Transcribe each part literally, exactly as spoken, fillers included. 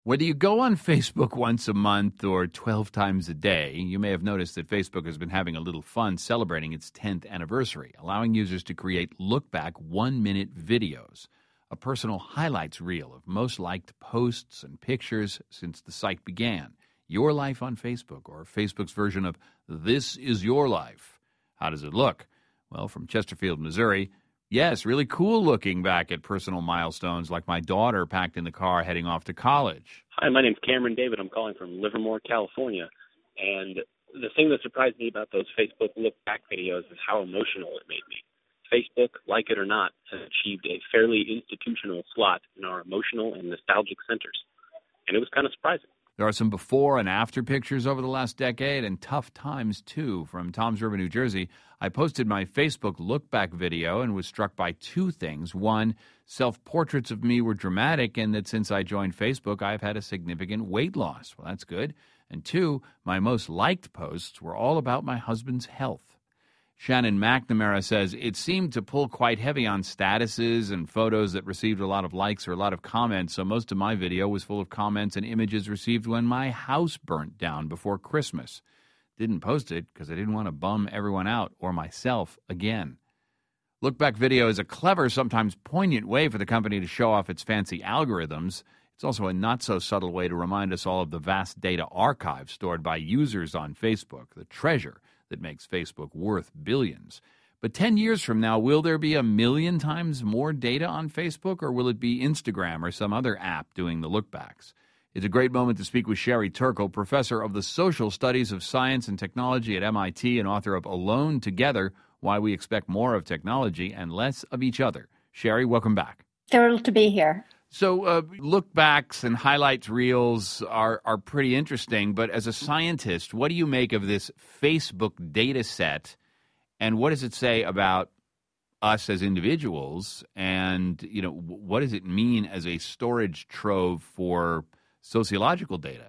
Whether you go on Facebook once a month or twelve times a day, you may have noticed that Facebook has been having a little fun celebrating its tenth anniversary, allowing users to create look-back one-minute videos, a personal highlights reel of most liked posts and pictures since the site began. Your life on Facebook, or Facebook's version of This Is Your Life. How does it look? Well, from Chesterfield, Missouri, yes, really cool looking back at personal milestones like my daughter packed in the car heading off to college. Hi, my name's Cameron David. I'm calling from Livermore, California. And the thing that surprised me about those Facebook look-back videos is how emotional it made me. Facebook, like it or not, has achieved a fairly institutional slot in our emotional and nostalgic centers. And it was kind of surprising. There are some before and after pictures over the last decade, and tough times, too. From Toms River, New Jersey, I posted my Facebook look-back video and was struck by two things. One, self-portraits of me were dramatic, and that since I joined Facebook, I've had a significant weight loss. Well, that's good. And two, my most liked posts were all about my husband's health. Shannon McNamara says, it seemed to pull quite heavy on statuses and photos that received a lot of likes or a lot of comments, so most of my video was full of comments and images received when my house burnt down before Christmas. Didn't post it because I didn't want to bum everyone out or myself again. Look-back video is a clever, sometimes poignant way for the company to show off its fancy algorithms. It's also a not-so-subtle way to remind us all of the vast data archive stored by users on Facebook, the treasure that makes Facebook worth billions. But ten years from now, will there be a million times more data on Facebook, or will it be Instagram or some other app doing the lookbacks? It's a great moment to speak with Sherry Turkle, professor of the Social Studies of Science and Technology at M I T and author of Alone Together, Why We Expect More of Technology and Less of Each Other. Sherry, welcome back. Thrilled to be here. So uh, look-backs and highlights reels are, are pretty interesting, but as a scientist, what do you make of this Facebook data set, and what does it say about us as individuals, and you know, what does it mean as a storage trove for sociological data?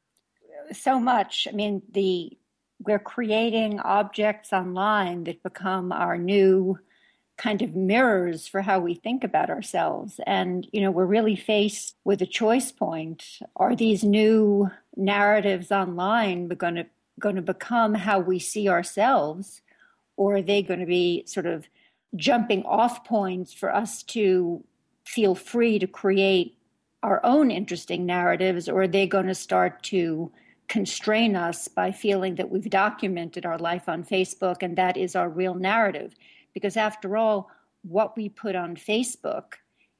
So much. I mean, the we're creating objects online that become our new kind of mirrors for how we think about ourselves. And, you know, we're really faced with a choice point. Are these new narratives online going to going to become how we see ourselves, or are they going to be sort of jumping off points for us to feel free to create our own interesting narratives, or are they going to start to constrain us by feeling that we've documented our life on Facebook and that is our real narrative? Because after all, what we put on Facebook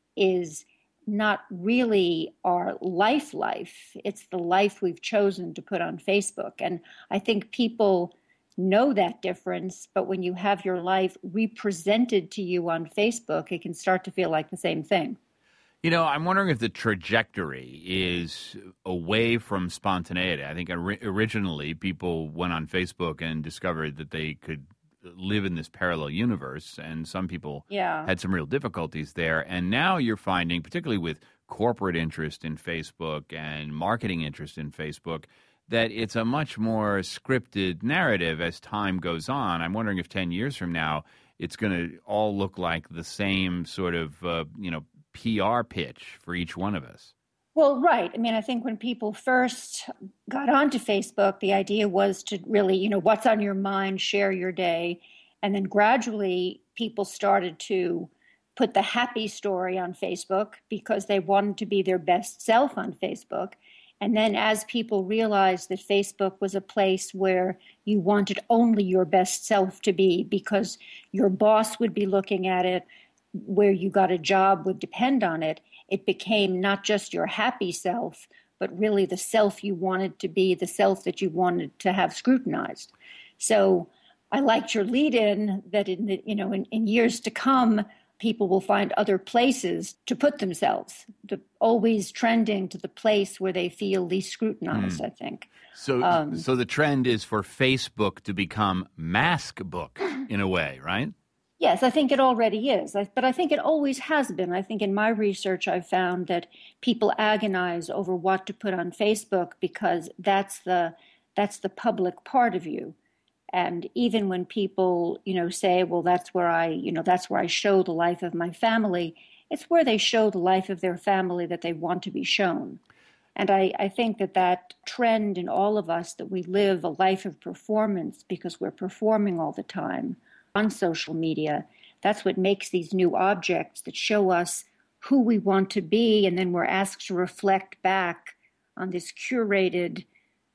is not really our life life. It's the life we've chosen to put on Facebook. And I think people know that difference, but when you have your life represented to you on Facebook, it can start to feel like the same thing. You know, I'm wondering if the trajectory is away from spontaneity. I think ori- originally people went on Facebook and discovered that they could live in this parallel universe, and some people yeah. had some real difficulties there. And now you're finding, particularly with corporate interest in Facebook and marketing interest in Facebook, that it's a much more scripted narrative as time goes on. I'm wondering if ten years from now it's going to all look like the same sort of, uh, you know, P R pitch for each one of us. Well, right. I mean, I think when people first got onto Facebook, the idea was to really, you know, what's on your mind, share your day. And then gradually people started to put the happy story on Facebook because they wanted to be their best self on Facebook. And then as people realized that Facebook was a place where you wanted only your best self to be because your boss would be looking at it, where you got a job would depend on it, it became not just your happy self, but really the self you wanted to be, the self that you wanted to have scrutinized. So I liked your lead in that in the, you know, in, in years to come, people will find other places to put themselves, to always trending to the place where they feel least scrutinized, mm. I think. So, um, so the trend is for Facebook to become mask book in a way, right? Yes, I think it already is, but I think it always has been. I think in my research, I've found that people agonize over what to put on Facebook because that's the that's the public part of you. And even when people, you know, say, well, that's where I, you know, that's where I show the life of my family, it's where they show the life of their family that they want to be shown. And I, I think that that trend in all of us, that we live a life of performance because we're performing all the time on social media, that's what makes these new objects that show us who we want to be. And then we're asked to reflect back on this curated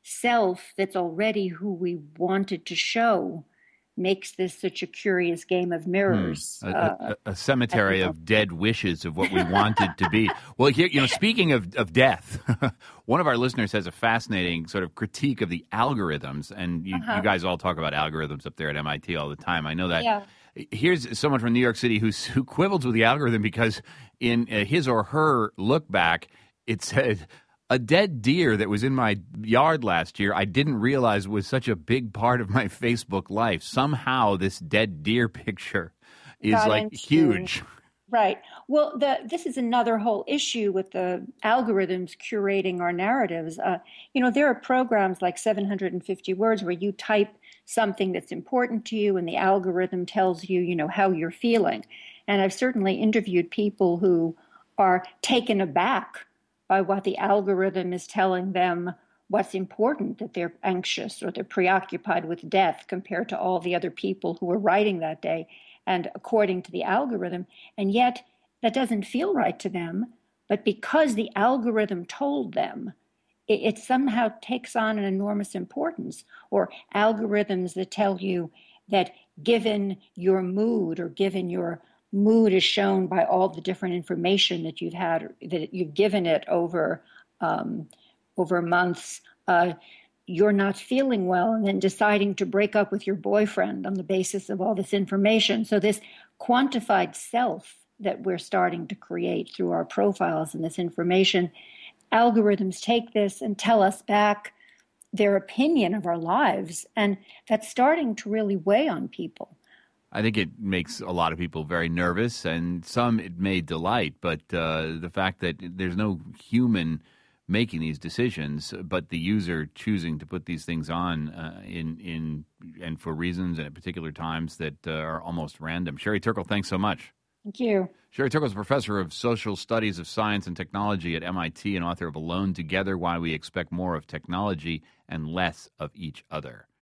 self that's already who we wanted to show. Makes this such a curious game of mirrors. Hmm. A, uh, a, a cemetery of dead wishes of what we wanted to be. Well, here, you know, speaking of, of death, one of our listeners has a fascinating sort of critique of the algorithms, and you, uh-huh. you guys all talk about algorithms up there at M I T all the time. I know that. Yeah. Here's someone from New York City who's, who quibbles with the algorithm because in uh, his or her look back, it said, a dead deer that was in my yard last year, I didn't realize was such a big part of my Facebook life. Somehow this dead deer picture is Got like into, huge. Right. Well, the, this is another whole issue with the algorithms curating our narratives. Uh, you know, there are programs like seven hundred fifty words where you type something that's important to you and the algorithm tells you, you know, how you're feeling. And I've certainly interviewed people who are taken aback by what the algorithm is telling them what's important, that they're anxious or they're preoccupied with death compared to all the other people who were writing that day and according to the algorithm. And yet that doesn't feel right to them. But because the algorithm told them, it, it somehow takes on an enormous importance. Or algorithms that tell you that given your mood or given your mood is shown by all the different information that you've had, that you've given it over um, over months. Uh, you're not feeling well, and then deciding to break up with your boyfriend on the basis of all this information. So this quantified self that we're starting to create through our profiles and this information, algorithms take this and tell us back their opinion of our lives, and that's starting to really weigh on people. I think it makes a lot of people very nervous, and some it may delight, but uh, the fact that there's no human making these decisions, but the user choosing to put these things on uh, in in and for reasons and at particular times that uh, are almost random. Sherry Turkle, thanks so much. Thank you. Sherry Turkle is a professor of social studies of science and technology at M I T and author of Alone Together, Why We Expect More of Technology and Less of Each Other.